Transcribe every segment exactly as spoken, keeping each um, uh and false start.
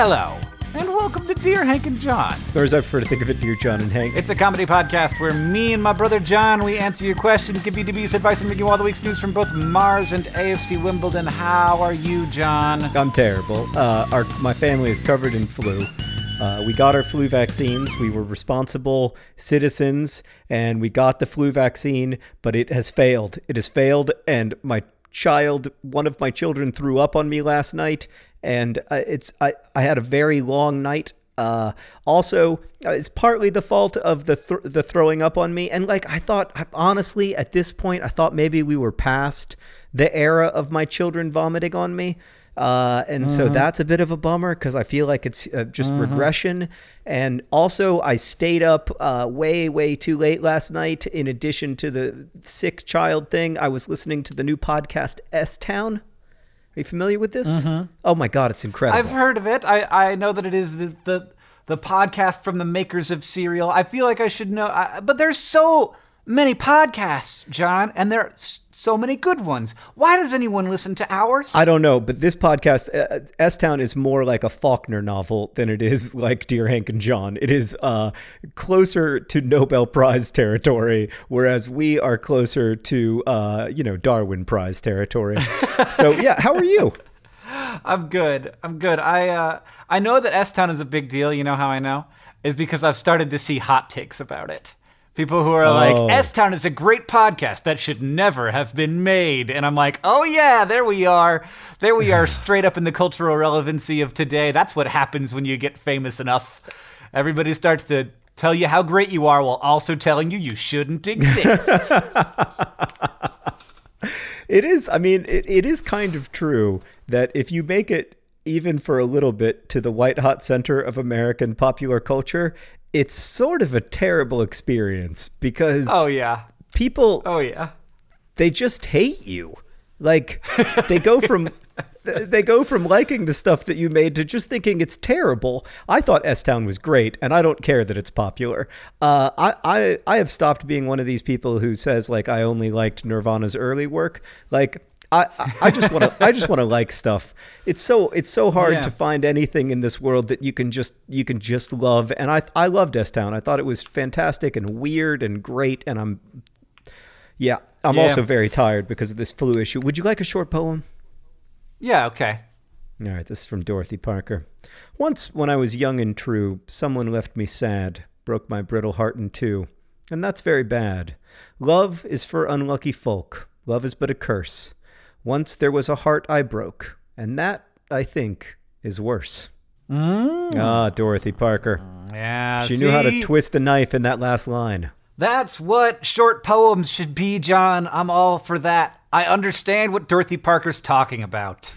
Hello, and welcome to Dear Hank and John. Or as I prefer to think of it, Dear John and Hank. It's a comedy podcast where me and my brother John, we answer your questions, give you dubious advice, and bring you all the week's news from both Mars and A F C Wimbledon. How are you, John? I'm terrible. Uh, our My family is covered in flu. Uh, we got our flu vaccines. We were responsible citizens, and we got the flu vaccine, but it has failed. It has failed, and my child, one of my children, threw up on me last night, and uh, it's I, I had a very long night. Uh, also, uh, it's partly the fault of the th- the throwing up on me, and like I thought, honestly, at this point, I thought maybe we were past the era of my children vomiting on me. Uh, and mm-hmm. so that's a bit of a bummer because I feel like it's uh, just mm-hmm. regression. And also I stayed up uh, way, way too late last night. In addition to the sick child thing, I was listening to the new podcast S-Town. Are you familiar with this? Mm-hmm. Oh my God, it's incredible. I've heard of it. I, I know that it is the, the, the podcast from the makers of Serial. I feel like I should know, I, but there's so many podcasts, John, and there so many good ones. Why does anyone listen to ours? I don't know, but this podcast, uh, S-Town, is more like a Faulkner novel than it is like Dear Hank and John. It is uh, closer to Nobel Prize territory, whereas we are closer to, uh, you know, Darwin Prize territory. So, yeah, how are you? I'm good. I'm good. I uh, I know that S-Town is a big deal. You know how I know? Is because I've started to see hot takes about it. People who are oh. like, S-Town is a great podcast that should never have been made. And I'm like, oh yeah, there we are. There we are, straight up in the cultural relevancy of today. That's what happens when you get famous enough. Everybody starts to tell you how great you are while also telling you you shouldn't exist. It is, I mean, it, it is kind of true that if you make it even for a little bit to the white hot center of American popular culture, it's sort of a terrible experience because oh yeah, people oh yeah, they just hate you. Like they go from they go from liking the stuff that you made to just thinking it's terrible. I thought S-Town was great, and I don't care that it's popular. Uh, I, I I have stopped being one of these people who says like I only liked Nirvana's early work. Like I, I just want to I just want to like stuff. It's so it's so hard yeah. to find anything in this world that you can just you can just love. And I I loved S-Town. I thought it was fantastic and weird and great. And I'm yeah I'm yeah. also very tired because of this flu issue. Would you like a short poem? Yeah. Okay. All right. This is from Dorothy Parker. Once when I was young and true, someone left me sad, broke my brittle heart in two, and that's very bad. Love is for unlucky folk. Love is but a curse. Once there was a heart I broke, and that, I think, is worse. Mm. Ah, Dorothy Parker. Yeah, She see? knew how to twist the knife in that last line. That's what short poems should be, John. I'm all for that. I understand what Dorothy Parker's talking about.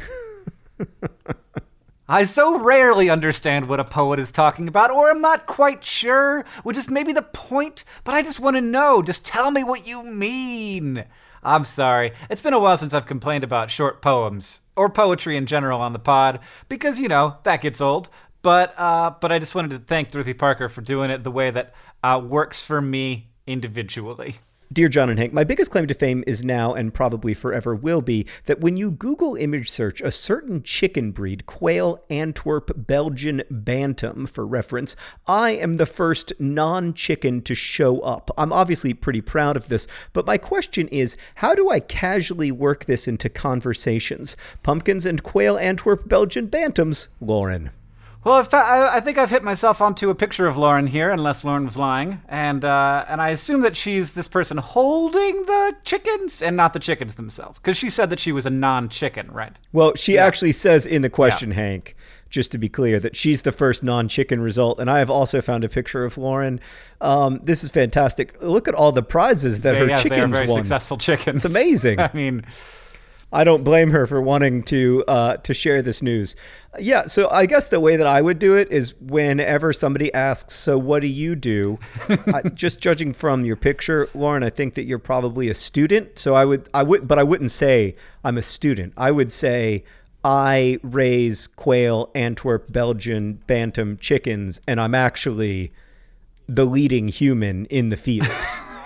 I so rarely understand what a poet is talking about, or I'm not quite sure, which is maybe the point, but I just want to know. Just tell me what you mean. I'm sorry. It's been a while since I've complained about short poems, or poetry in general on the pod, because, you know, that gets old. But uh, but I just wanted to thank Dorothy Parker for doing it the way that uh, works for me individually. Dear John and Hank, my biggest claim to fame is now and probably forever will be that when you Google image search a certain chicken breed, quail, Antwerp, Belgian Bantam, for reference, I am the first non-chicken to show up. I'm obviously pretty proud of this, but my question is, how do I casually work this into conversations? Pumpkins and quail, Antwerp, Belgian Bantams, Lauren. Well, if I, I think I've hit myself onto a picture of Lauren here, unless Lauren was lying, and uh, and I assume that she's this person holding the chickens and not the chickens themselves, because she said that she was a non-chicken, right? Well, she yeah. actually says in the question, yeah. Hank, just to be clear, that she's the first non-chicken result, and I have also found a picture of Lauren. Um, this is fantastic. Look at all the prizes that they, her yeah, chickens they are very won. Successful chickens. It's amazing. I mean, I don't blame her for wanting to uh, to share this news. Yeah, so I guess the way that I would do it is whenever somebody asks, so what do you do? I, just judging from your picture, Lauren, I think that you're probably a student. So I would, I would, but I wouldn't say I'm a student. I would say I raise quail, Antwerp, Belgian, Bantam chickens, and I'm actually the leading human in the field.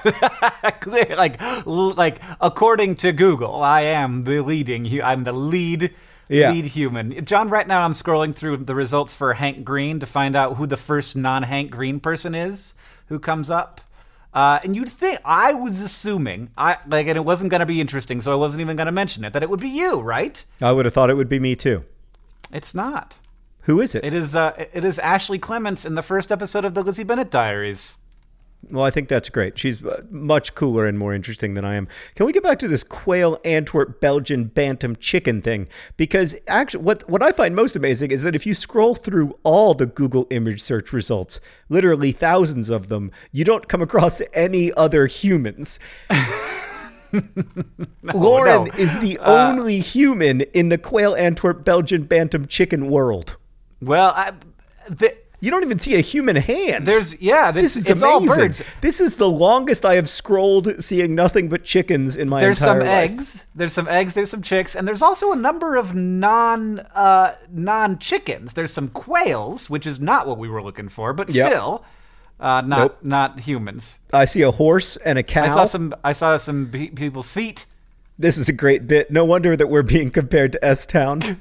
Clear, like, like according to Google, I am the leading. hu- I'm the lead. Yeah. Lead human. John, right now I'm scrolling through the results for Hank Green to find out who the first non-Hank Green person is who comes up. Uh, and you'd think, I was assuming, I like, and it wasn't going to be interesting, so I wasn't even going to mention it, that it would be you, right? I would have thought it would be me too. It's not. Who is it? It is uh, it is Ashley Clements in the first episode of the Lizzie Bennett Diaries. Well, I think that's great. She's uh, much cooler and more interesting than I am. Can we get back to this quail, Antwerp, Belgian, bantam, chicken thing? Because actually, what, what I find most amazing is that if you scroll through all the Google image search results, literally thousands of them, you don't come across any other humans. no, Lauren no. is the Uh, only human in the quail, Antwerp, Belgian, bantam, chicken world. Well, I... The, You don't even see a human hand. There's yeah, this, This is it's amazing. all birds. This is the longest I have scrolled seeing nothing but chickens in my There's entire some life. eggs. There's some eggs. There's some chicks, and there's also a number of non uh, non chickens. There's some quails, which is not what we were looking for, but Yep. still, uh, not Nope. not humans. I see a horse and a cow. I saw some. I saw some pe- people's feet. This is a great bit. No wonder that we're being compared to S-Town.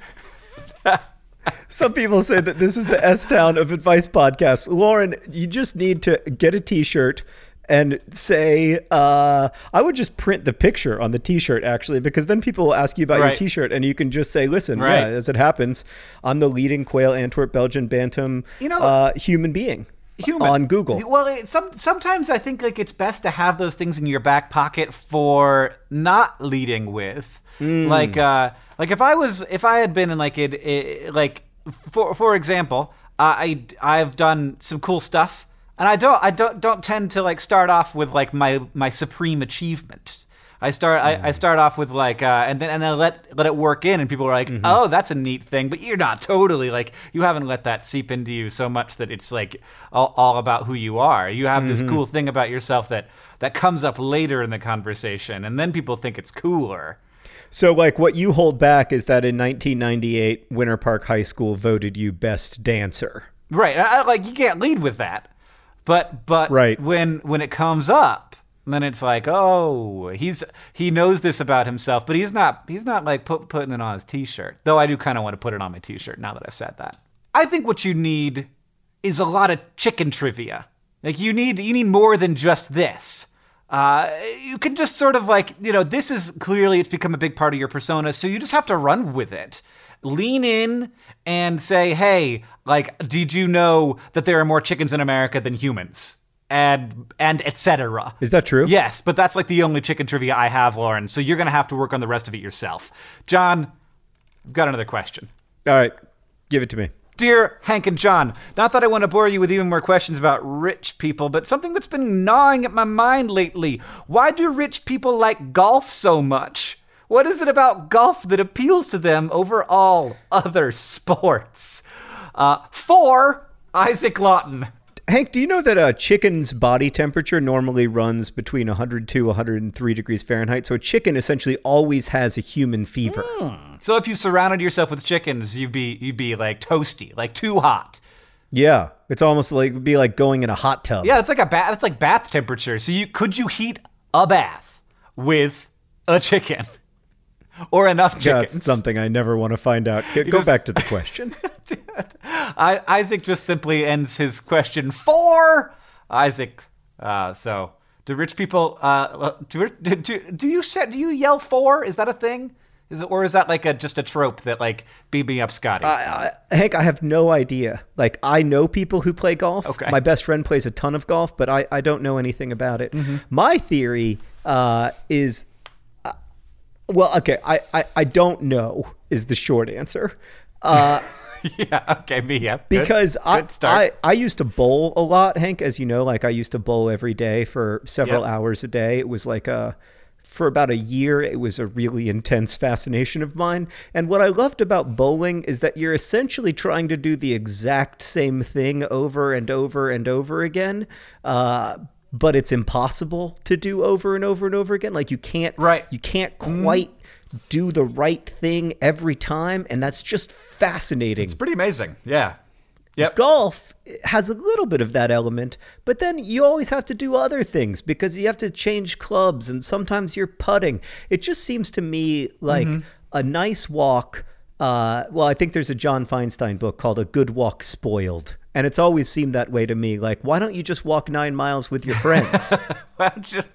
Some people say that this is the S-Town of advice podcasts. Lauren, you just need to get a T-shirt and say, uh, I would just print the picture on the T-shirt, actually, because then people will ask you about Right. your T-shirt, and you can just say, listen, Right. yeah, as it happens, I'm the leading quail, Antwerp, Belgian, bantam You know- uh, human being Human. on Google. Well, it, some sometimes I think like it's best to have those things in your back pocket for not leading with, like uh, like if I was if I had been in like it, it like for for example, uh, I I've done some cool stuff, and I don't I don't don't tend to like start off with like my my supreme achievement. I start I, I start off with like uh, and then and I let let it work in, and people are like, oh, that's a neat thing, but you're not totally like you haven't let that seep into you so much that it's like all, all about who you are. You have this cool thing about yourself that that comes up later in the conversation, and then people think it's cooler. So, like, what you hold back is that in nineteen ninety-eight, Winter Park High School voted you best dancer. Right? I, I- like you can't lead with that, but but Right. when when it comes up. Then it's like, oh, he's he knows this about himself, but he's not he's not like put, putting it on his T-shirt. Though I do kind of want to put it on my T-shirt now that I've said that. I think what you need is a lot of chicken trivia. Like you need you need more than just this. Uh, you can just sort of like, you know, this is clearly it's become a big part of your persona, so you just have to run with it. Lean in and say, hey, like, did you know that there are more chickens in America than humans? And and et cetera. Is that true? Yes, but that's like the only chicken trivia I have, Lauren. So you're gonna have to work on the rest of it yourself. John, I've got another question. All right, give it to me. Dear Hank and John, not that I want to bore you with even more questions about rich people, but something that's been gnawing at my mind lately. Why do rich people like golf so much? What is it about golf that appeals to them over all other sports? Uh, for Isaac Lawton. Hank, do you know that a chicken's body temperature normally runs between one hundred two, one hundred three degrees Fahrenheit? So a chicken essentially always has a human fever. Mm. So if you surrounded yourself with chickens, you'd be you'd be like toasty, like too hot. Yeah, it's almost like it'd be like going in a hot tub. Yeah, it's like a bath. It's like bath temperature. So you could you heat a bath with a chicken or enough chickens? That's something I never want to find out. Go just- back to the question. I, Isaac just simply ends his question for Isaac. Uh, so, do rich people? Uh, do, do do you say, do you yell for? Is that a thing? Is it or is that like a just a trope that like beat me up, Scotty? I, I, Hank, I have no idea. Like, I know people who play golf. Okay. My best friend plays a ton of golf, but I, I don't know anything about it. Mm-hmm. My theory uh, is, uh, well, okay, I, I, I don't know is the short answer. Uh, yeah. Okay. Me. Yeah. Good. because I, Good start. I I used to bowl a lot, Hank, as you know. Like, I used to bowl every day for several Yep. hours a day. It was like a for about a year, it was a really intense fascination of mine. And what I loved about bowling is that you're essentially trying to do the exact same thing over and over and over again. Uh, but it's impossible to do over and over and over again. Like you can't, Right. you can't quite do the right thing every time. And that's just fascinating. It's pretty amazing. Yeah. Yep. Golf has a little bit of that element, but then you always have to do other things because you have to change clubs and sometimes you're putting. It just seems to me like mm-hmm. a nice walk. Uh, well, I think there's a John Feinstein book called A Good Walk Spoiled. And it's always seemed that way to me. Like, why don't you just walk nine miles with your friends? Well, just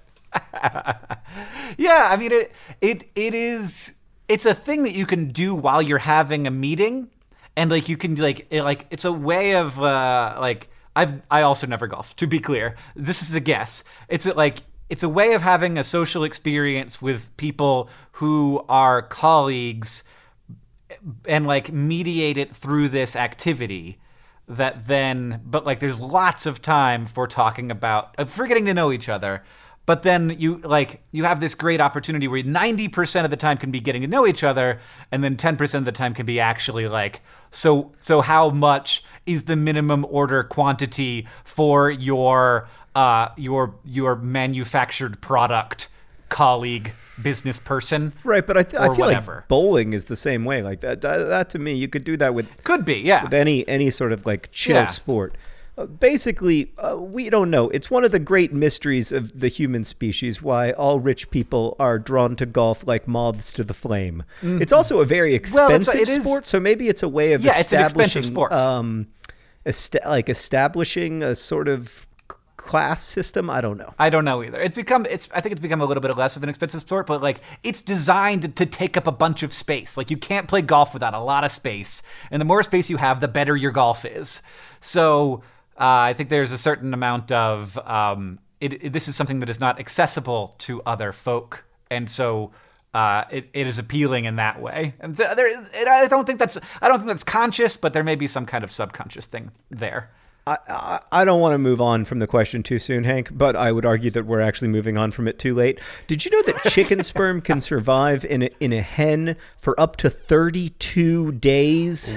yeah, I mean, it it it is. It's a thing that you can do while you're having a meeting, and like you can like it, like it's a way of uh, like I've I also never golfed. To be clear, this is a guess. It's a, like it's a way of having a social experience with people who are colleagues, and like mediate it through this activity. That then, but like there's lots of time for talking about, for getting to know each other. But then you like you have this great opportunity where ninety percent of the time can be getting to know each other, and then ten percent of the time can be actually like, so so how much is the minimum order quantity for your uh your your manufactured product colleague business person, right? But I, th- I feel whatever. like bowling is the same way. Like that, that, that to me, you could do that with could be, yeah, with any any sort of like chill yeah. sport. Uh, basically, uh, we don't know. It's one of the great mysteries of the human species why all rich people are drawn to golf like moths to the flame. Mm-hmm. It's also a very expensive well, a, sport, so maybe it's a way of yeah, establishing, it's an expensive sport. Um, est- like establishing a sort of class system. I don't know. I don't know either. It's become it's I think it's become a little bit less of an expensive sport, but like it's designed to take up a bunch of space. Like you can't play golf without a lot of space, and the more space you have, the better your golf is. So uh, I think there's a certain amount of um, it, it, this is something that is not accessible to other folk, and so uh, it, it is appealing in that way. And th- there, it, I don't think that's I don't think that's conscious, but there may be some kind of subconscious thing there. I, I, I don't want to move on from the question too soon, Hank, but I would argue that we're actually moving on from it too late. Did you know that chicken sperm can survive in a, in a hen for up to thirty-two days?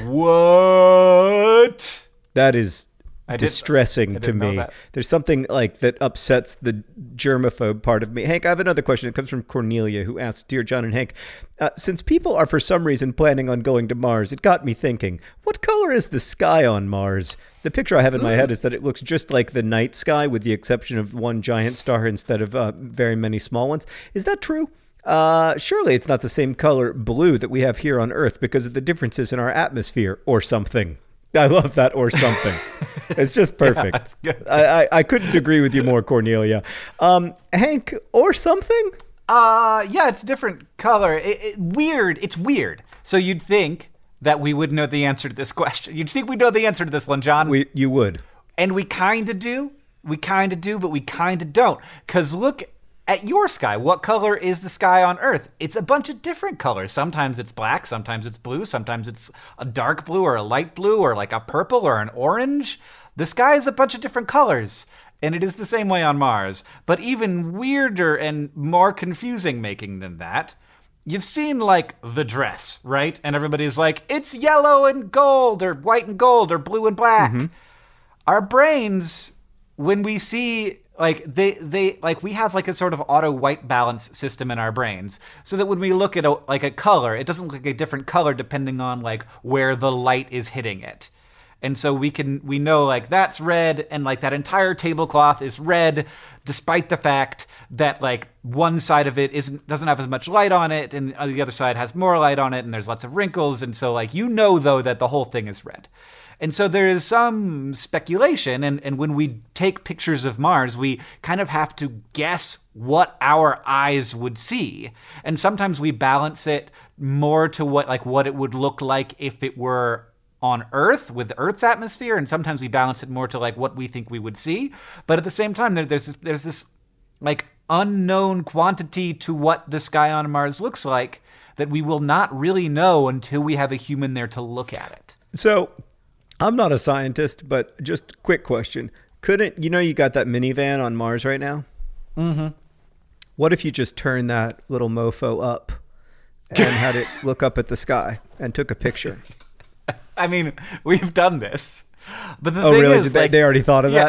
What? That is I distressing did, to me. There's something like that upsets the germaphobe part of me. Hank, I have another question. It comes from Cornelia, who asks, Dear John and Hank, uh, since people are for some reason planning on going to Mars, it got me thinking, what color is the sky on Mars? The picture I have in my head is that it looks just like the night sky with the exception of one giant star instead of uh, very many small ones. Is that true? Uh, surely it's not the same color blue that we have here on Earth because of the differences in our atmosphere or something. I love that or something. It's just perfect. Yeah, that's good. I, I, I couldn't agree with you more, Cornelia. Um, Hank, or something? Uh, yeah, it's a different color. It, it, weird. It's weird. So you'd think that we would know the answer to this question. You'd think we'd know the answer to this one, John. We, you would. And we kind of do. We kind of do, but we kind of don't. Because look at your sky. What color is the sky on Earth? It's a bunch of different colors. Sometimes it's black, sometimes it's blue, sometimes it's a dark blue or a light blue or like a purple or an orange. The sky is a bunch of different colors, and it is the same way on Mars. But even weirder and more confusing making than that, you've seen like The Dress, right? And everybody's like, it's yellow and gold or white and gold or blue and black. Mm-hmm. Our brains, when we see like they they like we have like a sort of auto white balance system in our brains, so that when we look at a, like a color, it doesn't look like a different color depending on like where the light is hitting it. And so we can we know like that's red, and like that entire tablecloth is red, despite the fact that like one side of it isn't doesn't have as much light on it, and the other side has more light on it, and there's lots of wrinkles, and so like you know though that the whole thing is red. And so there is some speculation, and, and when we take pictures of Mars, we kind of have to guess what our eyes would see. And sometimes we balance it more to what like what it would look like if it were on Earth with Earth's atmosphere, and sometimes we balance it more to like what we think we would see. But at the same time, there, there's this, there's this like unknown quantity to what the sky on Mars looks like that we will not really know until we have a human there to look at it. So I'm not a scientist, but just quick question. Couldn't, you know, you got that minivan on Mars right now? Mm-hmm. What if you just turned that little mofo up and had it look up at the sky and took a picture? I mean, we've done this. But the oh, thing really? is, Did like, they, they already thought of yeah.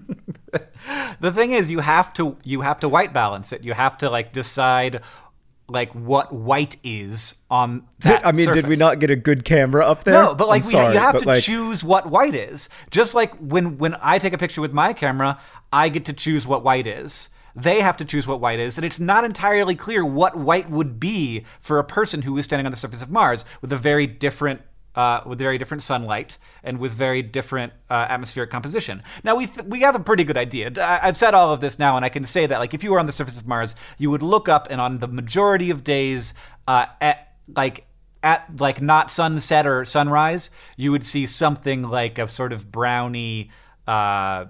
that? The thing is, you have to you have to white balance it. You have to like decide like what white is on that I mean, surface. did we not get a good camera up there? No, but like I'm we, sorry, you have but to like, choose what white is. Just like when when I take a picture with my camera, I get to choose what white is. They have to choose what white is, and it's not entirely clear what white would be for a person who is standing on the surface of Mars with a very different Uh, with very different sunlight and with very different uh, atmospheric composition. Now, we th- we have a pretty good idea. I- I've said all of this now, and I can say that, like, if you were on the surface of Mars, you would look up, and on the majority of days, uh, at like at like not sunset or sunrise, you would see something like a sort of browny, uh,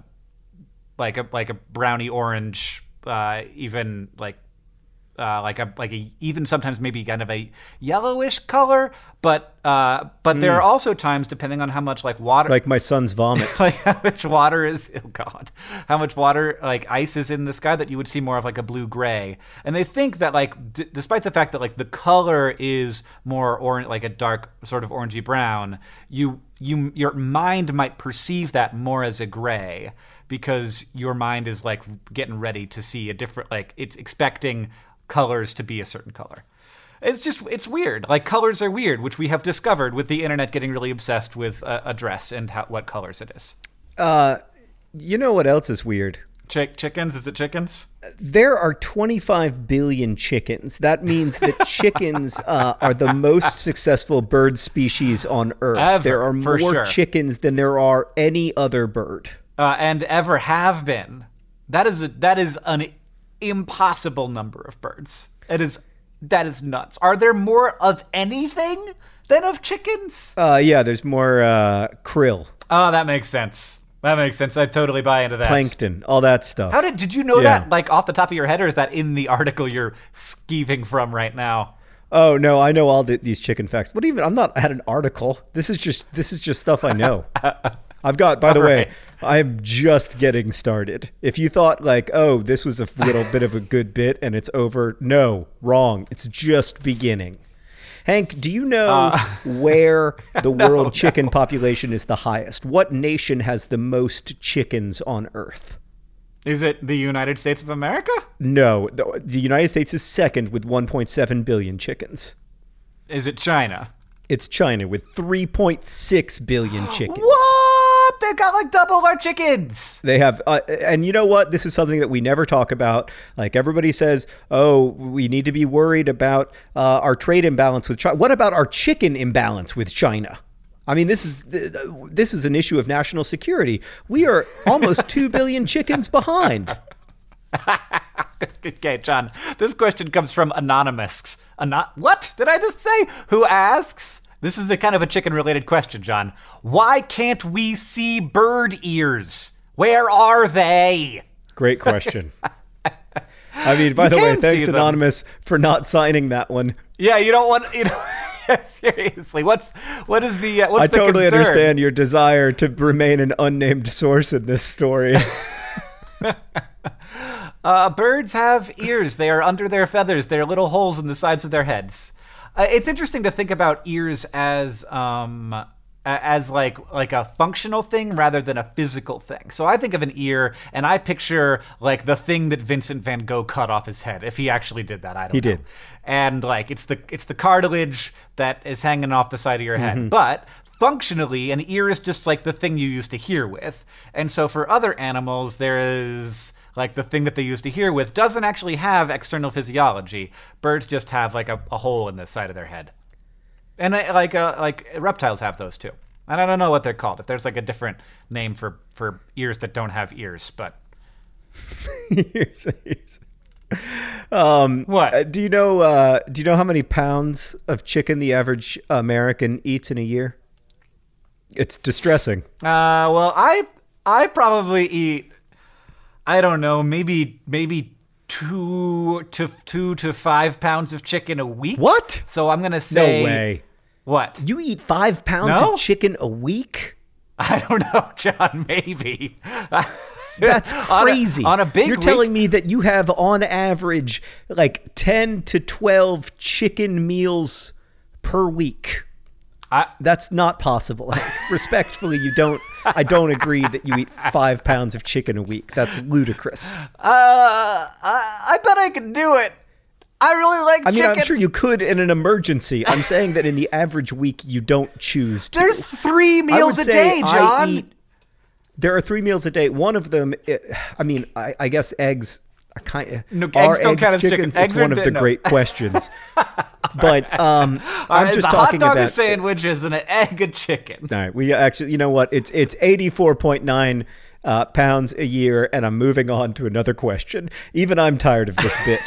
like a like a browny orange, uh, even like. Uh, like a like a even sometimes maybe kind of a yellowish color, but uh, but mm. there are also times, depending on how much like water, like my son's vomit, like how much water is oh god, how much water like ice is in the sky, that you would see more of like a blue gray. And they think that like d- despite the fact that like the color is more orange, like a dark sort of orangey brown, you you your mind might perceive that more as a gray, because your mind is like getting ready to see a different, like it's expecting colors to be a certain color. It's just, it's weird. Like, colors are weird, which we have discovered with the internet getting really obsessed with a, a dress and how, what colors it is. Uh, you know what else is weird? Chick chickens? Is it chickens? There are twenty-five billion chickens. That means that chickens uh, are the most successful bird species on Earth. Ever, there are more sure. chickens than there are any other bird. Uh, and ever have been. That is a, that is an impossible number of birds. It is that is nuts. Are there more of anything than of chickens? Uh, yeah, there's more uh, krill. Oh, that makes sense. That makes sense. I totally buy into that. Plankton, all that stuff. How did did you know yeah. that, like, off the top of your head, or is that in the article you're skeeving from right now? Oh no, I know all the, these chicken facts. What even? I'm not at an article. This is just this is just stuff I know. I've got. By the all way, right. I'm just getting started. If you thought like, oh, this was a little bit of a good bit and it's over, no, wrong. It's just beginning. Hank, do you know uh, where the world no, chicken no. population is the highest? What nation has the most chickens on Earth? Is it the United States of America? No, the, the United States is second with one point seven billion chickens. Is it China? It's China with three point six billion chickens. What? They've got like double our chickens. They have, uh, and you know what? This is something that we never talk about. Like, everybody says, oh, we need to be worried about uh, our trade imbalance with China. What about our chicken imbalance with China? I mean, this is this is an issue of national security. We are almost two billion chickens behind. Okay, John, this question comes from Anonymous. Ano- what did I just say? Who asks? This is a kind of a chicken-related question, John. Why can't we see bird ears? Where are they? Great question. I mean, by you the way, thanks, them. Anonymous, for not signing that one. Yeah, you don't want, you know, seriously, what's, what is the, uh, what's I the totally concern? understand your desire to remain an unnamed source in this story. uh, birds have ears. They are under their feathers. They're little holes in the sides of their heads. Uh, it's interesting to think about ears as um, as like like a functional thing rather than a physical thing. So I think of an ear, and I picture like the thing that Vincent van Gogh cut off his head. If he actually did that, I don't he know. He did. And like it's the it's the cartilage that is hanging off the side of your head. Mm-hmm. But functionally, an ear is just like the thing you use to hear with. And so for other animals, there is like the thing that they use to hear with doesn't actually have external physiology. Birds just have like a, a hole in the side of their head. And uh, like uh, like reptiles have those too. And I don't know what they're called. If there's like a different name for, for ears that don't have ears, but ears, ears. Um, what? Uh, do you know? Uh, do you know how many pounds of chicken the average American eats in a year? It's distressing. Uh, well, I I probably eat. I don't know, maybe maybe two to two to five pounds of chicken a week. What? So I'm gonna say no way. What? You eat five pounds no? of chicken a week? I don't know, John. Maybe. That's crazy. on, a, on a big You're week, telling me that you have on average like ten to twelve chicken meals per week. I, That's not possible. Respectfully, you don't. I don't agree that you eat five pounds of chicken a week. That's ludicrous. Uh, I, I bet I can do it. I really like I mean, chicken. I'm sure you could in an emergency. I'm saying that in the average week, you don't choose to. There's three I would meals a say day, I John. eat- there are three meals a day. One of them, it, I mean, I, I guess eggs are kind of. No, are eggs don't count as chicken. chickens? Eggs It's one are of di- the no. great questions. But um, All I'm right, just it's a hot talking dog, about. a sandwich, is an egg, a chicken. All right, we actually, you know what? It's it's eighty-four point nine uh, pounds a year, and I'm moving on to another question. Even I'm tired of this bit.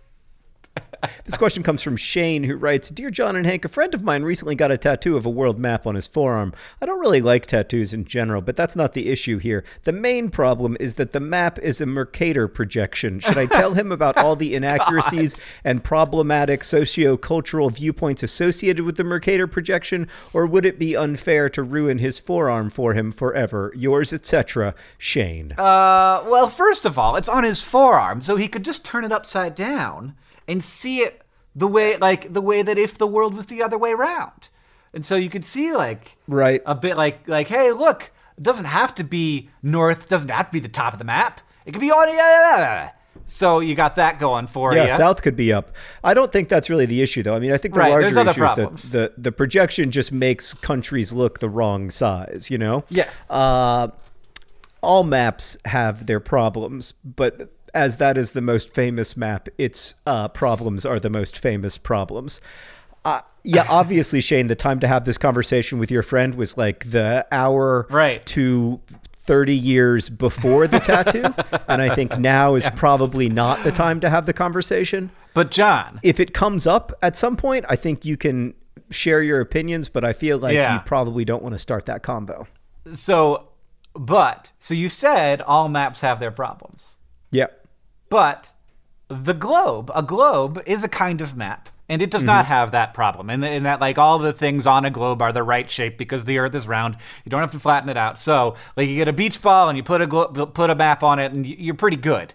This question comes from Shane, who writes, Dear John and Hank, a friend of mine recently got a tattoo of a world map on his forearm. I don't really like tattoos in general, but that's not the issue here. The main problem is that the map is a Mercator projection. Should I tell him about all the inaccuracies and problematic socio-cultural viewpoints associated with the Mercator projection, or would it be unfair to ruin his forearm for him forever? Yours, et cetera, Shane. Uh, well, first of all, it's on his forearm, so he could just turn it upside down and see it the way, like the way that if the world was the other way around. And so you could see like Right. a bit like, like, hey, look, it doesn't have to be north, doesn't have to be the top of the map. It could be on the other. So you got that going for you. Yeah, south could be up. I don't think that's really the issue, though. I mean, I think the Right, larger there's other issue is problems. that the, the projection just makes countries look the wrong size, you know? Yes. Uh, all maps have their problems, but as that is the most famous map, its uh, problems are the most famous problems. Uh, yeah, obviously, Shane, the time to have this conversation with your friend was like the hour Right. to thirty years before the tattoo. And I think now is probably not the time to have the conversation. But John, If it comes up at some point, I think you can share your opinions, but I feel like Yeah. you probably don't want to start that combo. so, but, so you said all maps have their problems. Yeah. But the globe, a globe is a kind of map, and it does not have that problem. And in that, like, all the things on a globe are the right shape because the Earth is round. You don't have to flatten it out. So, like, you get a beach ball and you put a glo- put a map on it, and y- you're pretty good.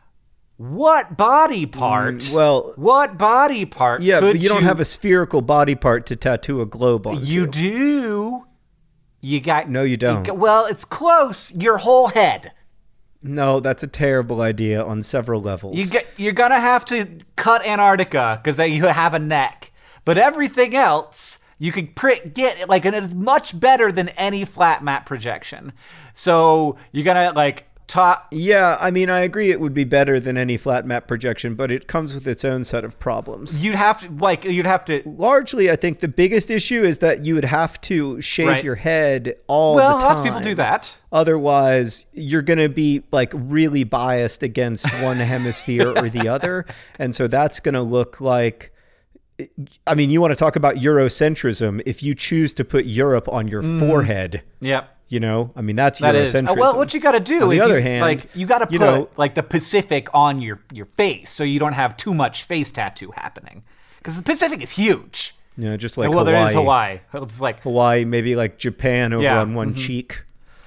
What body part? Mm, well- what body part? Yeah, could but you don't have a spherical body part to tattoo a globe on. You do. You got. No, you don't. got- well, it's close. Your whole head. No, that's a terrible idea on several levels. You get, you're gonna have to cut Antarctica because you have a neck, but everything else you could pr- get like, and it's much better than any flat map projection. So you're gonna like top. Yeah, I mean, I agree it would be better than any flat map projection, but it comes with its own set of problems. You'd have to like you'd have to. Largely, I think the biggest issue is that you would have to shave Right. your head all Well, the time. lots of people do that. Otherwise, you're going to be like really biased against one hemisphere or the other. And so that's going to look like, I mean, you want to talk about Eurocentrism. If you choose to put Europe on your forehead, Yep. you know, I mean, that's That is. Eurocentrism. Uh, well, what you got to do On the is other you, hand, like you got to put you know- like the Pacific on your your face so you don't have too much face tattoo happening because the Pacific is huge. You know, just like well, Hawaii. there is Hawaii. It's like Hawaii, maybe like Japan over Yeah, on one cheek.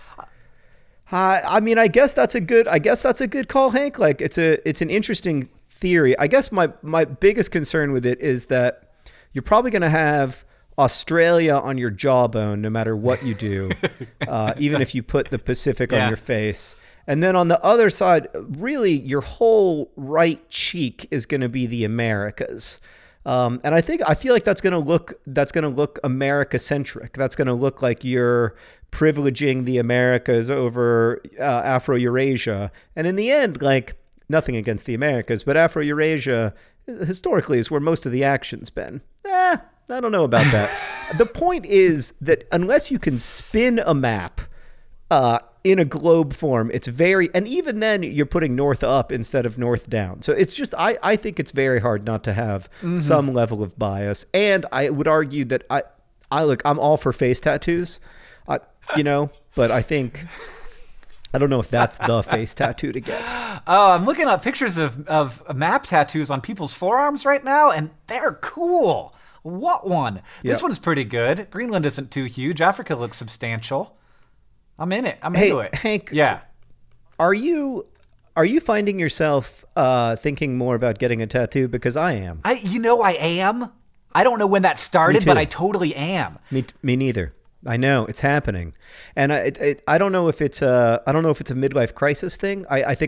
Uh, I mean, I guess that's a good. I guess that's a good call, Hank. Like, it's a, it's an interesting theory. I guess my my biggest concern with it is that you're probably going to have Australia on your jawbone no matter what you do, uh, even if you put the Pacific Yeah. on your face. And then on the other side, really, your whole right cheek is going to be the Americas. Um, and I think I feel like that's going to look that's going to look America centric. That's going to look like you're privileging the Americas over uh, Afro-Eurasia. And in the end, like, nothing against the Americas, but Afro-Eurasia historically is where most of the action's been. Eh, I don't know about that. The point is that unless you can spin a map uh, in a globe form, it's very, and even then you're putting north up instead of north down. So it's just, I, I think it's very hard not to have Mm-hmm. some level of bias. And I would argue that I, I look, I'm all for face tattoos, I, you know, but I think, I don't know if that's the face tattoo to get. Oh, I'm looking at pictures of, of map tattoos on people's forearms right now, and they're cool. What one? This Yep. one's pretty good. Greenland isn't too huge. Africa looks substantial. I'm in it. I'm Hey, into it. Hank. Yeah. Are you, are you finding yourself uh, thinking more about getting a tattoo? Because I am. I, you know, I am. I don't know when that started, too. but I totally am. Me, me neither. I know it's happening, and I, it, it, I don't know if it's a, I don't know if it's a midlife crisis thing. I, I think I'm,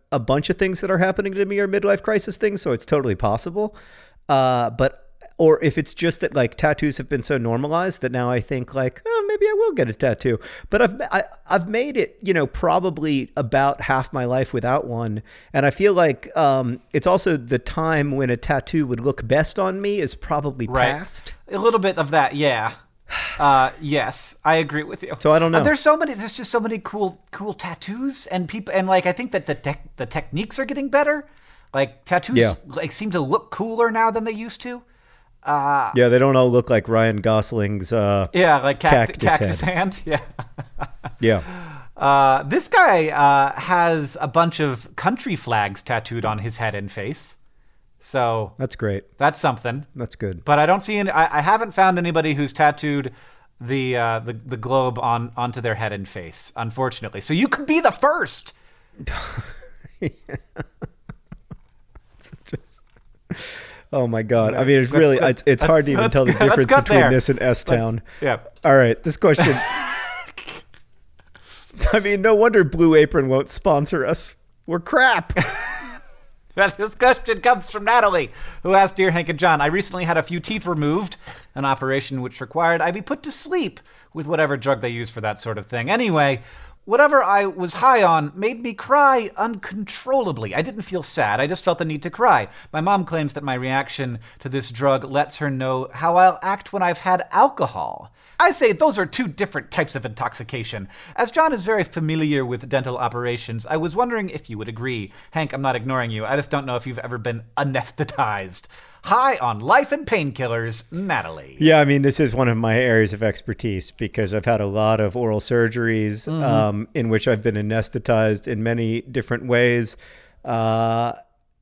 a bunch of things that are happening to me are midlife crisis things, so it's totally possible. Uh, but or if it's just that like tattoos have been so normalized that now I think like, oh, maybe I will get a tattoo. But I've I, I've made it, you know, probably about half my life without one, and I feel like um, it's also the time when a tattoo would look best on me is probably right. past. A little bit of that, yeah. Uh, yes, I agree with you. So I don't know. Uh, there's so many. There's just so many cool, cool tattoos, and people, and like I think that the tech, the techniques are getting better. Like tattoos, Yeah. like seem to look cooler now than they used to. Uh, Yeah, they don't all look like Ryan Gosling's uh, yeah, like cact- cactus, cactus head. hand. Yeah. Yeah. Uh, this guy uh, has a bunch of country flags tattooed on his head and face. So That's great. that's something. That's good. But I don't see any. I, I haven't found anybody who's tattooed the uh, the the globe on onto their head and face, unfortunately. So you could be the first. Oh my God. I mean, it's really, it's, it's hard to even tell the difference between there. this and S-Town. Yeah. All right. This question. I mean, no wonder Blue Apron won't sponsor us. We're crap. Well, this question comes from Natalie, who asked, Dear Hank and John, I recently had a few teeth removed, an operation which required I be put to sleep with whatever drug they use for that sort of thing. Anyway, whatever I was high on made me cry uncontrollably. I didn't feel sad. I just felt the need to cry. My mom claims that my reaction to this drug lets her know how I'll act when I've had alcohol. I say those are two different types of intoxication. As John is very familiar with dental operations, I was wondering if you would agree. Hank, I'm not ignoring you. I just don't know if you've ever been anesthetized. High on life and painkillers, Natalie. Yeah, I mean, this is one of my areas of expertise because I've had a lot of oral surgeries mm-hmm. um, in which I've been anesthetized in many different ways. Uh,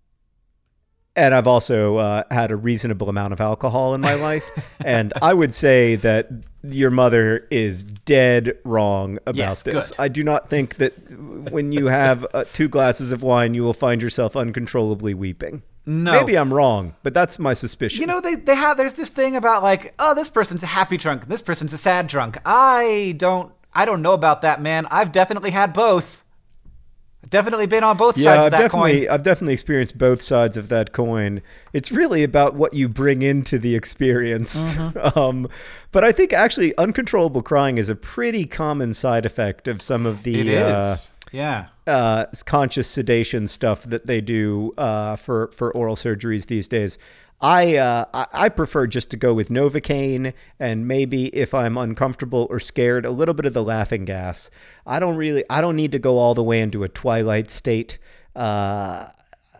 and I've also uh, had a reasonable amount of alcohol in my life. And I would say that your mother is dead wrong about yes, this. Good. I do not think that when you have uh, two glasses of wine, you will find yourself uncontrollably weeping. No. Maybe I'm wrong, but that's my suspicion. You know, they they have there's this thing about like, oh, this person's a happy drunk, and this person's a sad drunk. I don't I don't know about that, man. I've definitely had both. I've definitely been on both yeah, sides of I've that definitely, coin. I've definitely experienced both sides of that coin. It's really about what you bring into the experience. Mm-hmm. um, but I think actually uncontrollable crying is a pretty common side effect of some of the it is. Uh, yeah. Uh, conscious sedation stuff that they do uh, for, for oral surgeries these days. I, uh, I I prefer just to go with Novocaine and maybe if I'm uncomfortable or scared, a little bit of the laughing gas. I don't really, I don't need to go all the way into a twilight state. Uh,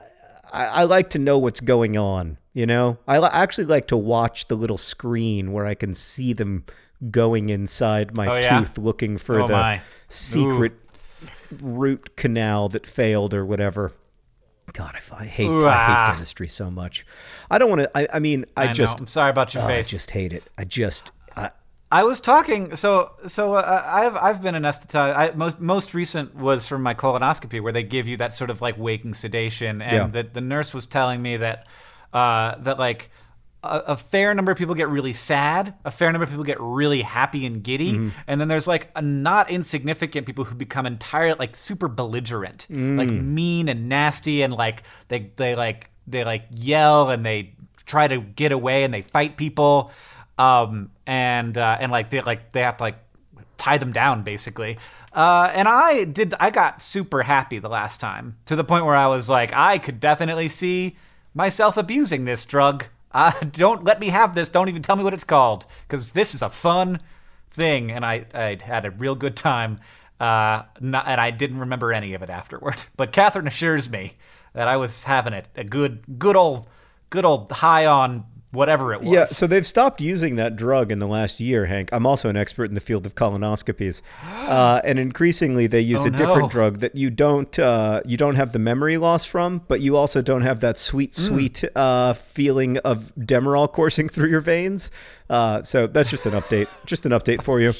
I, I like to know what's going on, you know? I li- actually like to watch the little screen where I can see them going inside my oh, yeah? tooth looking for oh, the my. secret Ooh. root canal that failed or whatever. God, I, I hate Ooh, I ah. hate dentistry so much. I don't want to. I, I mean, I, I just. know. I'm sorry about your oh, face. I just hate it. I just. I, I was talking. So so uh, I've I've been anesthetized. I, most most recent was from my colonoscopy, where they give you that sort of like waking sedation, and Yeah. the the nurse was telling me that uh, that like. A, a fair number of people get really sad. A fair number of people get really happy and giddy. Mm-hmm. And then there's like a not insignificant people who become entirely like super belligerent, Mm. like mean and nasty. And like they, they like, they like yell and they try to get away and they fight people. Um, and, uh, and like they like, they have to like tie them down basically. Uh, and I did, I got super happy the last time to the point where I was like, I could definitely see myself abusing this drug. Uh, don't let me have this. Don't even tell me what it's called, because this is a fun thing, and I, I had a real good time, uh, not, and I didn't remember any of it afterward. But Catherine assures me that I was having it a good, good old, good old high on whatever it was. yeah. So they've stopped using that drug in the last year, Hank. I'm also an expert in the field of colonoscopies, uh, and increasingly they use Oh, a different no. drug that you don't uh, you don't have the memory loss from, but you also don't have that sweet, sweet Mm. uh, feeling of Demerol coursing through your veins. Uh, so that's just an update. Just an update for you.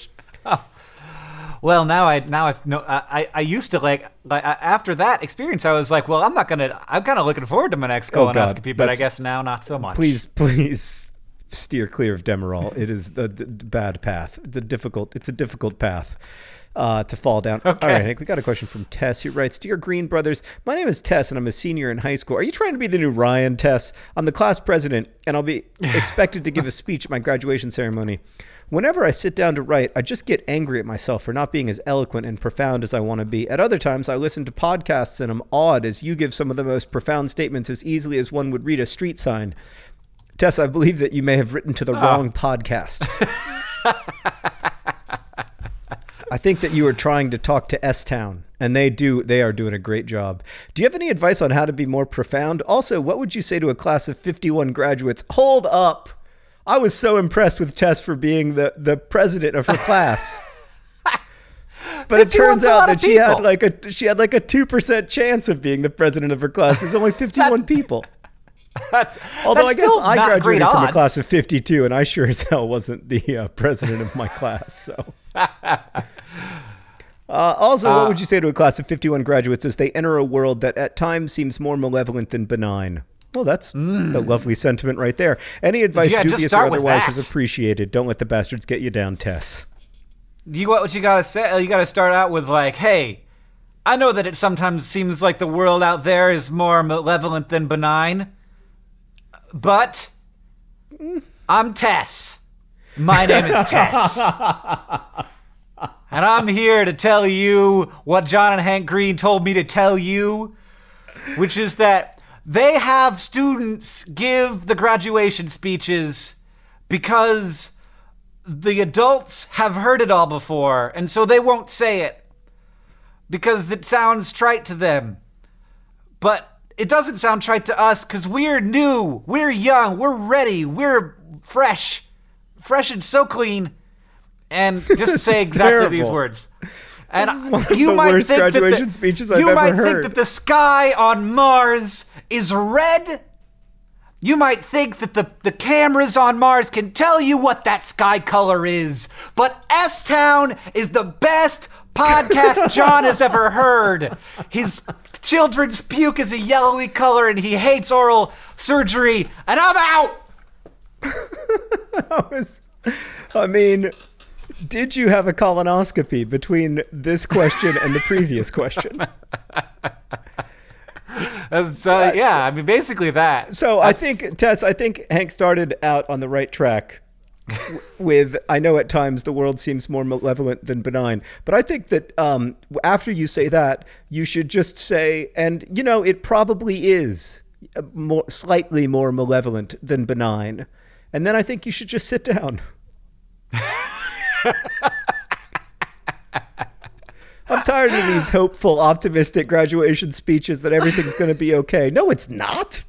Well, now I now I've no I I used to like like after that experience I was like, well, I'm not gonna I'm kind of looking forward to my next Oh, God. colonoscopy, but I That's- guess now not so much. Please, please steer clear of Demerol. It is the, the bad path. The difficult. It's a difficult path. uh, to fall down. Okay. All right, Hank, we got a question from Tess, who writes, Dear Green Brothers, my name is Tess, and I'm a senior in high school. Are you trying to be the new Ryan, Tess? I'm the class president, and I'll be expected to give a speech at my graduation ceremony. Whenever I sit down to write, I just get angry at myself for not being as eloquent and profound as I want to be. At other times, I listen to podcasts and I'm awed as you give some of the most profound statements as easily as one would read a street sign. Tess, I believe that you may have written to the oh. wrong podcast. I think that you are trying to talk to S-Town, and they do. They are doing a great job. Do you have any advice on how to be more profound? Also, what would you say to a class of fifty-one graduates? Hold up. I was so impressed with Tess for being the, the president of her class. But it turns out that she people. had like a she had like a two percent chance of being the president of her class. There's only fifty-one people. That's, Although that's I guess I graduated from odds. a class of fifty-two, and I sure as hell wasn't the uh, president of my class. So, uh, also, uh, what would you say to a class of fifty-one graduates as they enter a world that at times seems more malevolent than benign? Well, that's mm. a lovely sentiment right there. Any advice, yeah, dubious or otherwise, is appreciated. Don't let the bastards get you down, Tess. You what you gotta say? You gotta start out with like, hey, I know that it sometimes seems like the world out there is more malevolent than benign, but I'm Tess. My name is Tess. And I'm here to tell you what John and Hank Green told me to tell you, which is that they have students give the graduation speeches because the adults have heard it all before, and so they won't say it because it sounds trite to them. But it doesn't sound trite to us because we're new, we're young, we're ready, we're fresh, fresh and so clean. And just to say exactly terrible. these words. And this is one of you the might worst think graduation that the, speeches I've you ever might heard. think that the sky on Mars is red. You might think that the, the cameras on Mars can tell you what that sky color is. But S-Town is the best podcast John has ever heard. His children's puke is a yellowy color and he hates oral surgery. And I'm out! I, was, I mean... Did you have a colonoscopy between this question and the previous question? So, uh, yeah, I mean, basically that. So That's... I think, Tess, I think Hank started out on the right track with, I know at times the world seems more malevolent than benign, but I think that um, after you say that, you should just say, and, you know, it probably is more, slightly more malevolent than benign. And then I think you should just sit down. I'm tired of these hopeful, optimistic graduation speeches that everything's going to be okay. No, it's not.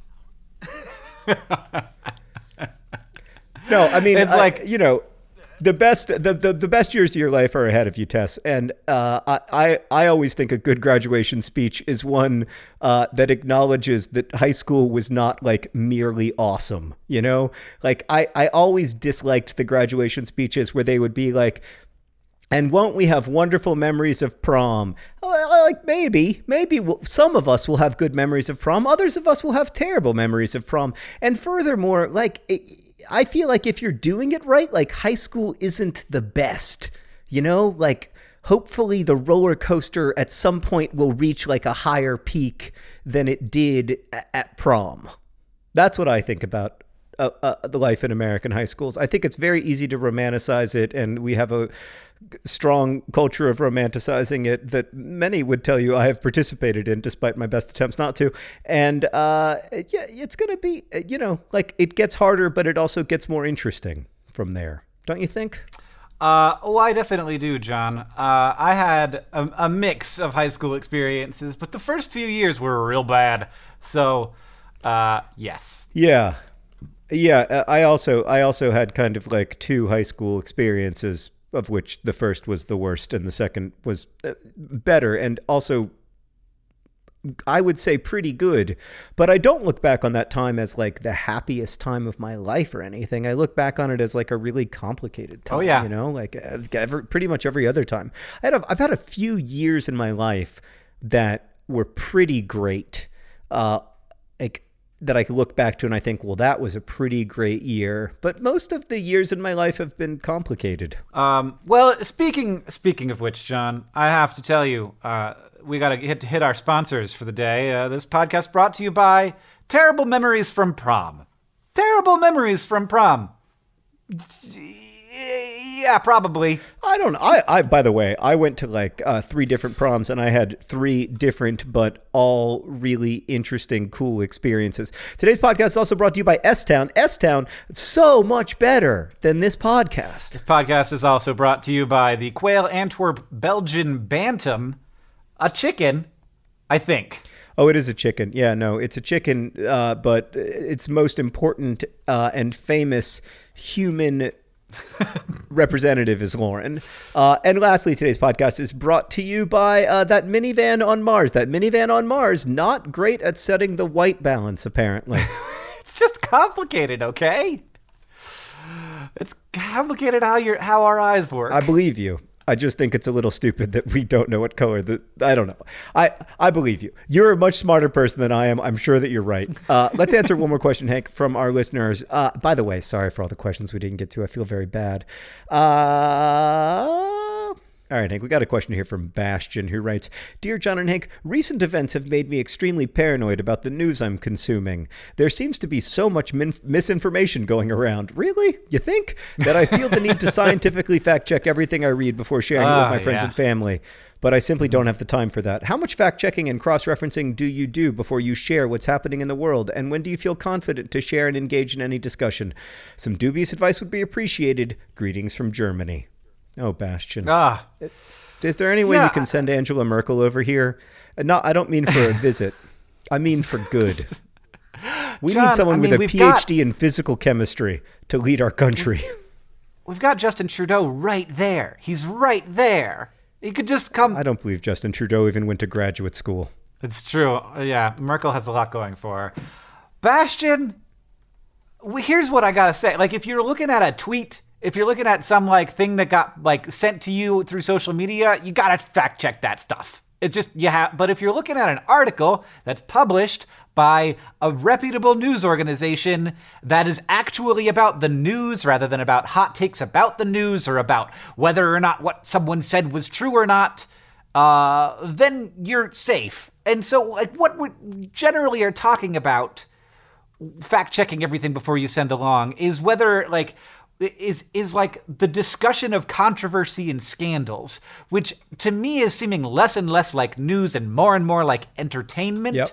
No, I mean, it's I, like, you know, the best the, the, the best years of your life are ahead of you, Tess. And uh, I, I I always think a good graduation speech is one uh, that acknowledges that high school was not like merely awesome. You know, like I, I always disliked the graduation speeches where they would be like, and won't we have wonderful memories of prom? Like maybe, maybe we'll, some of us will have good memories of prom. Others of us will have terrible memories of prom. And furthermore, like, I feel like if you're doing it right, like high school isn't the best, you know, like hopefully the roller coaster at some point will reach like a higher peak than it did at prom. That's what I think about uh, uh, the life in American high schools. I think it's very easy to romanticize it, and we have a strong culture of romanticizing it that many would tell you I have participated in, despite my best attempts not to. And uh, yeah, it's going to be, you know, like it gets harder, but it also gets more interesting from there. Don't you think? Uh, oh, I definitely do, John. Uh, I had a, a mix of high school experiences, but the first few years were real bad. So, uh, yes. Yeah. Yeah. I also, I also had kind of like two high school experiences, of which the first was the worst and the second was better, and also I would say pretty good. But I don't look back on that time as like the happiest time of my life or anything. I look back on it as like a really complicated time. Oh yeah, you know, like every, pretty much every other time. I had a, I've had a few years in my life that were pretty great. Uh, like that I could look back to and I think, well, that was a pretty great year. But most of the years in my life have been complicated. Um, well, speaking speaking of which, John, I have to tell you, uh, we got to hit hit our sponsors for the day. Uh, this podcast brought to you by Terrible Memories from Prom. Terrible Memories from Prom. Yeah, probably. I don't know. I, I, by the way, I went to like uh, three different proms and I had three different but all really interesting, cool experiences. Today's podcast is also brought to you by S-Town. S-Town, so much better than this podcast. This podcast is also brought to you by the Quail Antwerp Belgian Bantam, a chicken, I think. Oh, it is a chicken. Yeah, no, it's a chicken, uh, but its most important uh, and famous human representative is Lauren. Uh, and lastly, today's podcast is brought to you by uh, that minivan on Mars. That minivan on Mars, not great at setting the white balance, apparently. It's just complicated, okay? It's complicated how your how our eyes work. I believe you. I just think it's a little stupid that we don't know what color the, I don't know. I, I believe you. You're a much smarter person than I am. I'm sure that you're right. Uh, let's answer one more question, Hank, from our listeners. Uh, by the way, sorry for all the questions we didn't get to. I feel very bad. Uh, all right, Hank, we got a question here from Bastion who writes, Dear John and Hank, recent events have made me extremely paranoid about the news I'm consuming. There seems to be so much min- misinformation going around. Really? You think? That I feel the need to scientifically fact check everything I read before sharing uh, it with my friends yeah. and family. But I simply don't have the time for that. How much fact-checking and cross-referencing do you do before you share what's happening in the world? And when do you feel confident to share and engage in any discussion? Some dubious advice would be appreciated. Greetings from Germany. Oh, Bastion. Ah. Is there any way yeah. you can send Angela Merkel over here? Not, I don't mean for a visit. I mean for good. We John, need someone I mean, with a we've P H D got... in physical chemistry to lead our country. We've got Justin Trudeau right there. He's right there. He could just come. I don't believe Justin Trudeau even went to graduate school. It's true. Yeah, Merkel has a lot going for her. Bastion, here's what I gotta say. Like, if you're looking at a tweet, if you're looking at some like thing that got like sent to you through social media, you gotta fact check that stuff. It's just you have. But if you're looking at an article that's published by a reputable news organization that is actually about the news rather than about hot takes about the news or about whether or not what someone said was true or not, uh, then you're safe. And so, like, what we generally are talking about, fact checking everything before you send along, is whether like. is is like the discussion of controversy and scandals, which to me is seeming less and less like news and more and more like entertainment. Yep.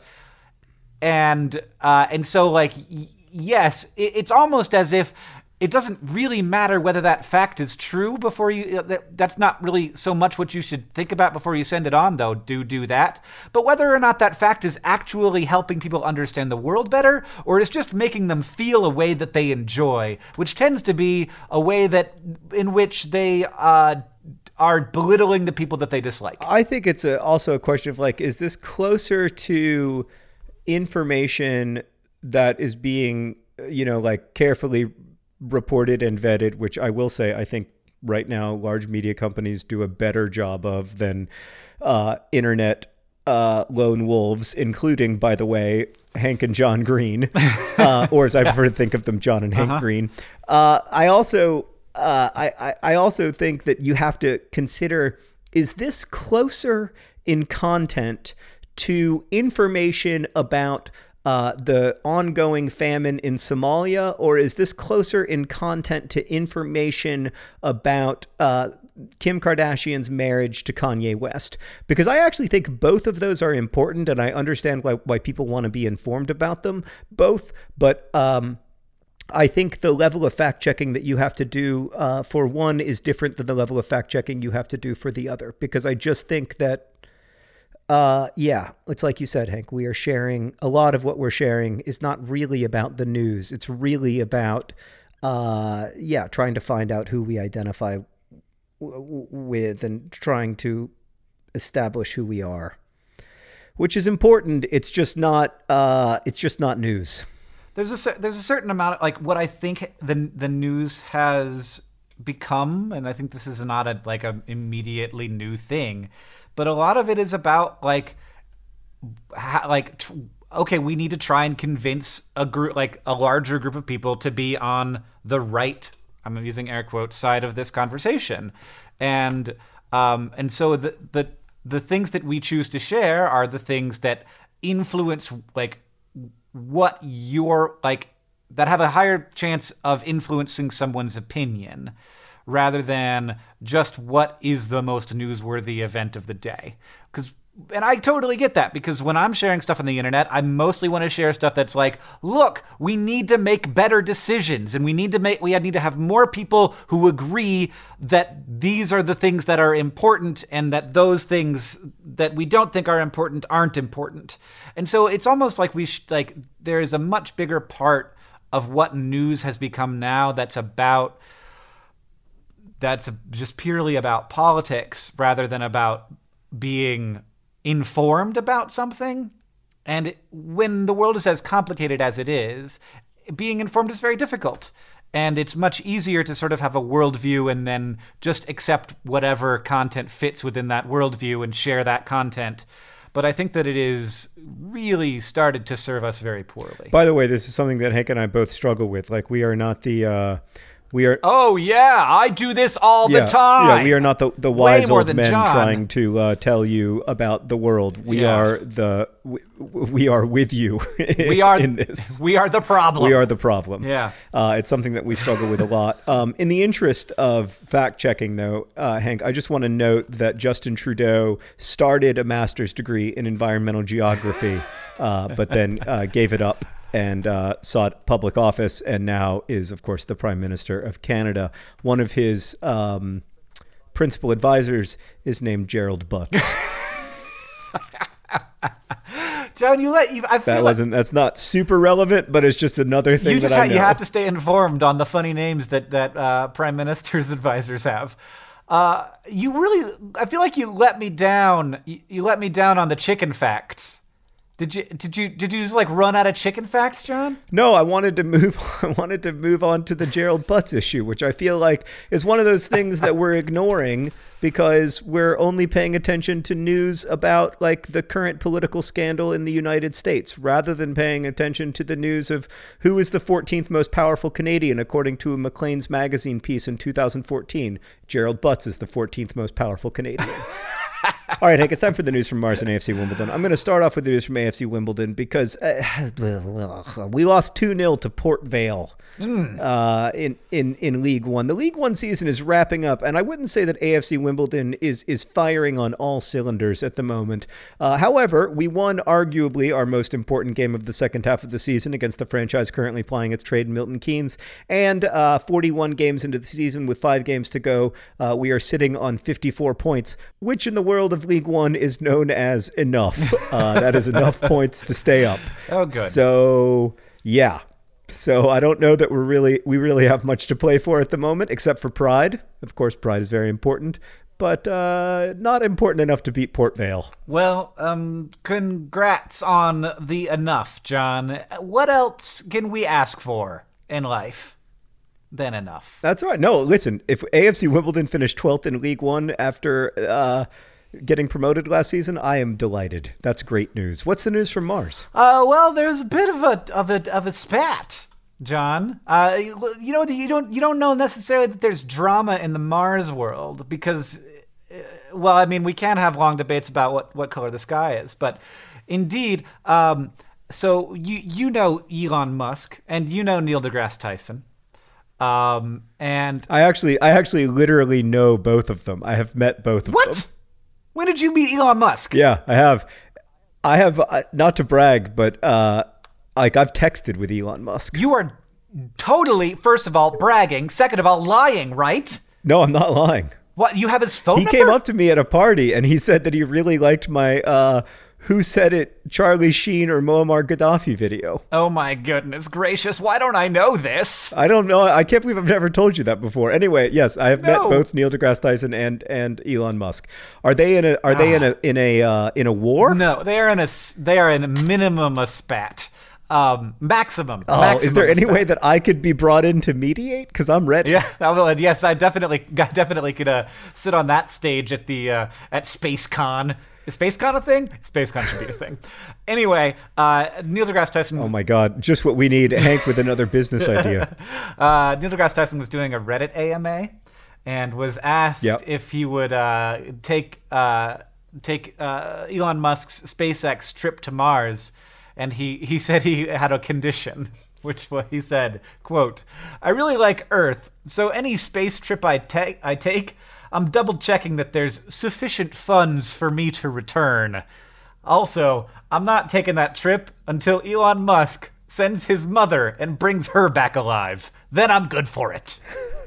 And uh, and so like y- yes, it, it's almost as if it doesn't really matter whether that fact is true before you. That, that's not really so much what you should think about before you send it on, though. Do do that, but whether or not that fact is actually helping people understand the world better, or is just making them feel a way that they enjoy, which tends to be a way that in which they uh, are belittling the people that they dislike. I think it's a, also a question of like, is this closer to information that is being, you know, like carefully reported and vetted, which I will say, I think right now large media companies do a better job of than uh, internet uh, lone wolves, including, by the way, Hank and John Green, uh, or as I yeah. prefer to think of them, John and Hank uh-huh. Green. Uh, I also, uh, I, I, I also think that you have to consider, is this closer in content to information about Uh, the ongoing famine in Somalia, or is this closer in content to information about uh, Kim Kardashian's marriage to Kanye West? Because I actually think both of those are important, and I understand why, why people want to be informed about them, both. But um, I think the level of fact-checking that you have to do uh, for one is different than the level of fact-checking you have to do for the other, because I just think that Uh, yeah, it's like you said, Hank, we are sharing, a lot of what we're sharing is not really about the news. It's really about, uh, yeah, trying to find out who we identify w- with and trying to establish who we are, which is important. It's just not, uh, it's just not news. There's a, there's a certain amount of like what I think the, the news has become, and I think this is not a, like a immediately new thing, but a lot of it is about like, ha, like tr- okay, we need to try and convince a group, like a larger group of people, to be on the right, I'm using air quotes, side of this conversation. And um, and so the, the the things that we choose to share are the things that influence, like, what you're, like, that have a higher chance of influencing someone's opinion, rather than just what is the most newsworthy event of the day. Because, and I totally get that, because when I'm sharing stuff on the internet, I mostly want to share stuff that's like, look, we need to make better decisions, and we need to make, we need to have more people who agree that these are the things that are important, and that those things that we don't think are important aren't important. And so it's almost like we, sh- like, there is a much bigger part of what news has become now that's about, that's just purely about politics rather than about being informed about something. And when the world is as complicated as it is, being informed is very difficult. And it's much easier to sort of have a worldview and then just accept whatever content fits within that worldview and share that content. But I think that it is really started to serve us very poorly. By the way, this is something that Hank and I both struggle with. Like, we are not the... Uh... We are. Oh yeah, I do this all yeah, the time. Yeah, we are not the, the wise old men John. trying to uh, tell you about the world. We yeah. are the we, we are with you. In, we are in this. We are the problem. We are the problem. Yeah, uh, it's something that we struggle with a lot. Um, in the interest of fact checking, though, uh, Hank, I just want to note that Justin Trudeau started a master's degree in environmental geography, uh, but then uh, gave it up and uh, sought public office, and now is, of course, the Prime Minister of Canada. One of his um, principal advisors is named Gerald Butts. John, you let you. I feel that wasn't. like that's not super relevant, but it's just another thing you just that I ha- know. You have to stay informed on the funny names that that uh, Prime Minister's advisors have. Uh, you really, I feel like you let me down. You, you let me down on the chicken facts. Did you did you did you just like run out of chicken facts, John? No, I wanted to move I wanted to move on to the Gerald Butts issue, which I feel like is one of those things that we're ignoring because we're only paying attention to news about like the current political scandal in the United States rather than paying attention to the news of who is the fourteenth most powerful Canadian according to a Maclean's magazine piece in two thousand fourteen. Gerald Butts is the fourteenth most powerful Canadian. All right, Hank, it's time for the news from Mars and A F C Wimbledon. I'm going to start off with the news from A F C Wimbledon because uh, we lost two nil to Port Vale mm. uh, in, in, in League One. The League One season is wrapping up, and I wouldn't say that A F C Wimbledon is, is firing on all cylinders at the moment. Uh, however, we won arguably our most important game of the second half of the season against the franchise currently plying its trade in Milton Keynes, and uh, forty-one games into the season with five games to go, uh, we are sitting on fifty-four points, which in the world of League One is known as enough. Uh, that is enough points to stay up. Oh, good. So, yeah. So I don't know that we're really we really have much to play for at the moment, except for pride. Of course, pride is very important, but uh, not important enough to beat Port Vale. Well, um, congrats on the enough, John. What else can we ask for in life than enough? That's all right. No, listen, if A F C Wimbledon finished twelfth in League One after uh, getting promoted last season, I am delighted. That's great news. What's the news from Mars? Uh, well, there's a bit of a of a of a spat, John. Uh, you, you know, you don't you don't know necessarily that there's drama in the Mars world because, uh, well, I mean, we can have long debates about what, what color the sky is, but indeed, um, so you you know Elon Musk and you know Neil deGrasse Tyson. Um, and I actually, I actually literally know both of them. I have met both of what? them. What? When did you meet Elon Musk? Yeah, I have. I have, uh, not to brag, but uh, like I've texted with Elon Musk. You are totally, first of all, bragging. Second of all, lying, right? No, I'm not lying. What? You have his phone he number? He came up to me at a party and he said that he really liked my uh, Who Said It, Charlie Sheen or Muammar Gaddafi video. Oh my goodness gracious. Why don't I know this? I don't know. I can't believe I've never told you that before. Anyway, yes, I have no. met both Neil deGrasse Tyson and, and Elon Musk. Are they in a are ah. they in a in a uh, in a war? No, they are in a they are in a minimum a spat. Um, maximum. Oh, maximum is there any spat. way that I could be brought in to mediate? Because I'm ready. Yeah, well, yes, I definitely, I definitely could uh, sit on that stage at the uh, at SpaceCon. Is SpaceCon a thing? SpaceCon should be a thing. Anyway, uh, Neil deGrasse Tyson... Oh my God, just what we need. Hank with another business idea. uh, Neil deGrasse Tyson was doing a Reddit A M A and was asked yep. if he would uh, take uh, take uh, Elon Musk's SpaceX trip to Mars, and he, he said he had a condition, which what he said, quote, "I really like Earth, so any space trip I, ta- I take, I'm double checking that there's sufficient funds for me to return. Also, I'm not taking that trip until Elon Musk sends his mother and brings her back alive. Then I'm good for it."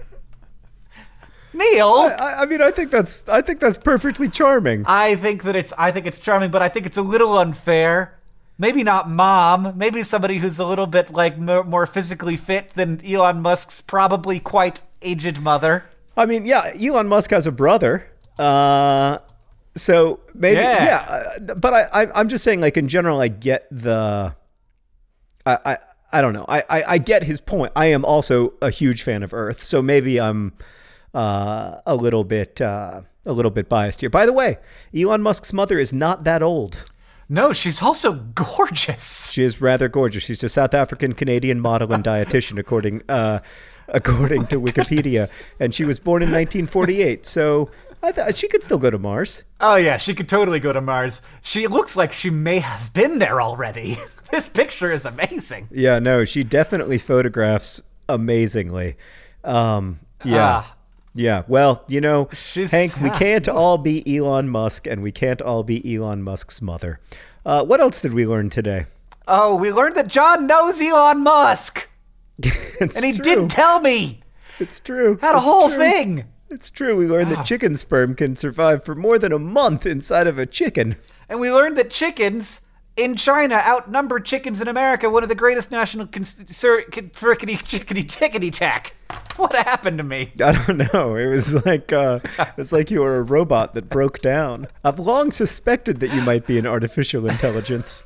Neil, I, I mean, I think that's I think that's perfectly charming. I think that it's I think it's charming, but I think it's a little unfair. Maybe not mom. Maybe somebody who's a little bit like more, more physically fit than Elon Musk's probably quite aged mother. I mean, yeah, Elon Musk has a brother, uh, so maybe yeah. yeah but I, I I'm just saying, like in general, I get the. I I, I don't know. I, I I get his point. I am also a huge fan of Earth, so maybe I'm. Uh, a little bit, uh, a little bit biased here. By the way, Elon Musk's mother is not that old. No, she's also gorgeous. She is rather gorgeous. She's a South African Canadian model and dietitian, according, uh, according oh to Wikipedia, goodness. And she was born in nineteen forty-eight. So I thought she could still go to Mars. Oh yeah, she could totally go to Mars. She looks like she may have been there already. This picture is amazing. Yeah, no, she definitely photographs amazingly. Um, yeah. Uh. Yeah, well, you know, She's, Hank, we can't all be Elon Musk, and we can't all be Elon Musk's mother. Uh, what else did we learn today? Oh, we learned that John knows Elon Musk. And he true. didn't tell me. It's true. Had a it's whole true. thing. It's true. We learned that chicken sperm can survive for more than a month inside of a chicken. And we learned that chickens in China outnumber chickens in America, one of the greatest national frickety chickety tickety tack. What happened to me? I don't know. It was like uh, it's like you were a robot that broke down. I've long suspected that you might be an artificial intelligence.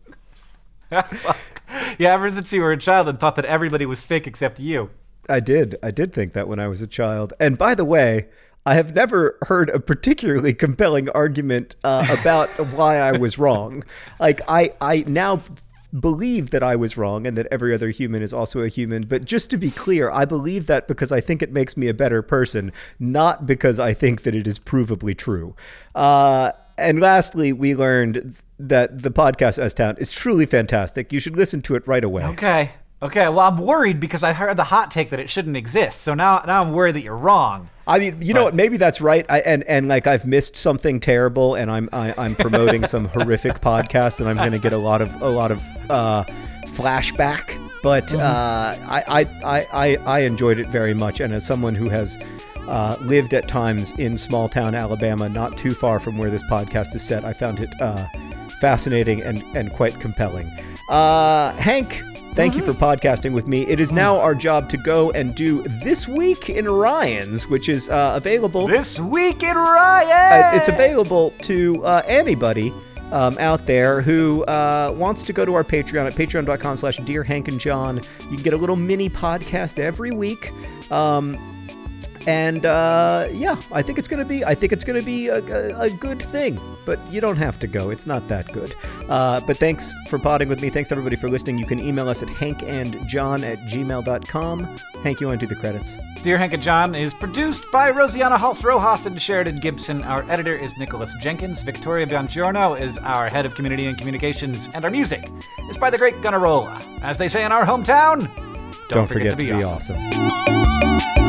Yeah, ever since you were a child and thought that everybody was fake except you. I did. I did think that when I was a child. And by the way, I have never heard a particularly compelling argument uh, about why I was wrong. Like, I, I now believe that I was wrong and that every other human is also a human. But just to be clear, I believe that because I think it makes me a better person, not because I think that it is provably true. Uh, and lastly, we learned that the podcast S-Town is truly fantastic. You should listen to it right away. Okay. Okay, well, I'm worried because I heard the hot take that it shouldn't exist. So now now I'm worried that you're wrong. I mean, you but, know what? Maybe that's right. I, and, and like I've missed something terrible, and I'm I, I'm promoting some horrific podcast, and I'm going to get a lot of a lot of uh, flashback. But mm-hmm. uh, I, I I I enjoyed it very much, and as someone who has uh, lived at times in small town Alabama, not too far from where this podcast is set, I found it uh, fascinating and and quite compelling. Uh, Hank. Thank mm-hmm. you for podcasting with me. It is now our job to go and do This Week in Ryan's, which is uh, available. This Week in Ryan's! Uh, it's available to uh, anybody um, out there who uh, wants to go to our Patreon at patreon.com slash Dear Hank and John. You can get a little mini podcast every week. Um, And uh, yeah, I think it's gonna be. I think it's gonna be a, a, a good thing. But you don't have to go; it's not that good. Uh, but thanks for podding with me. Thanks everybody for listening. You can email us at hankandjohn at gmail dot com. Hank, you want to do the credits? Dear Hank and John is produced by Rosianna Halse Rojas and Sheridan Gibson. Our editor is Nicholas Jenkins. Victoria Biangiorno is our head of community and communications, and our music is by the great Gunnarolla. As they say in our hometown, don't, don't forget, forget to be, to be awesome. awesome.